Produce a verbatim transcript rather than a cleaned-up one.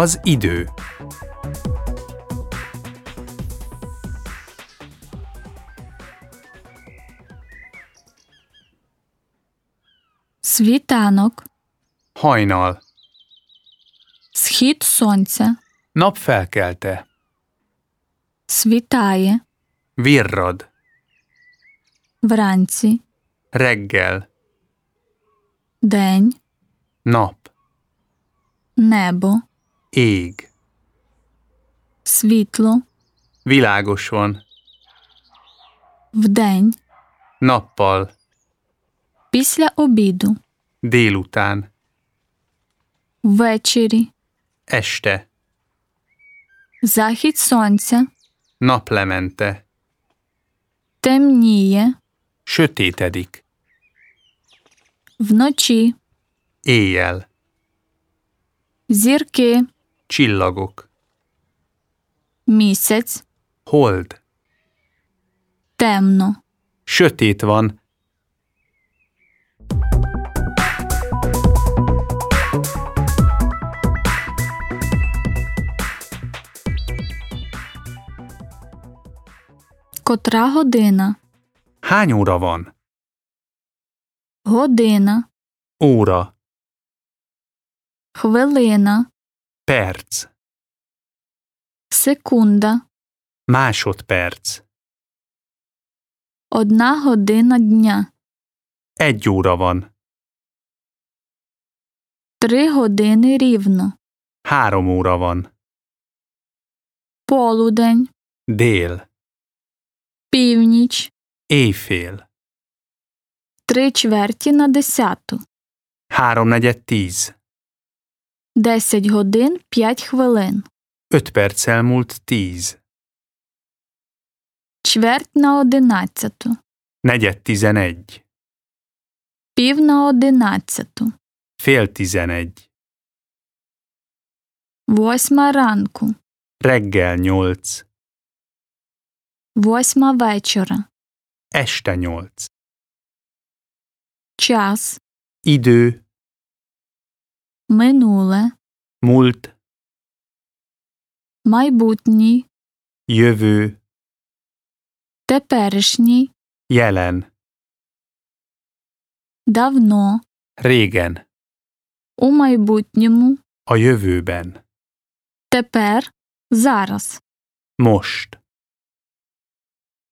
Az idő. Світанок. Hajnal. Схід сонця. Nap felkelte. Світає. Virrad. Вранці. Reggel. День. Nap. Небо. Ég. Світло. Világos van. Вдень. Nappal. Після обіду. Délután. Ввечері. Este. Захід сонця. Naplemente. Темніє. Sötétedik. Вночі. Éjjel. Зірки. Csillagok. Місяць. Hold. Темно. Sötét van. Котра година? Hány óra van? Година. Óra. Хвилина. Perc. Секунда. Másodperc. Одна година дня. Egy óra van. Три години рівно. Három óra van. Полудень. Dél. Північ. Éjfél. Три чверті на десяту. Háromnegyed tíz. Десять годин п'ять хвилин. Öt perc elmúlt tíz. Чверть на одинадцяту. Negyed tizenegy. Пів на одинадцяту. Fél tizenegy. Восьма ранку. Reggel nyolc. Восьма вечора. Este nyolc. Час. Idő. Минуле. Múlt. Майбутній. Jövő. Теперішній. Jelen. Давно. Régen. У майбутньому. A jövőben. Тепер. Зараз. Most.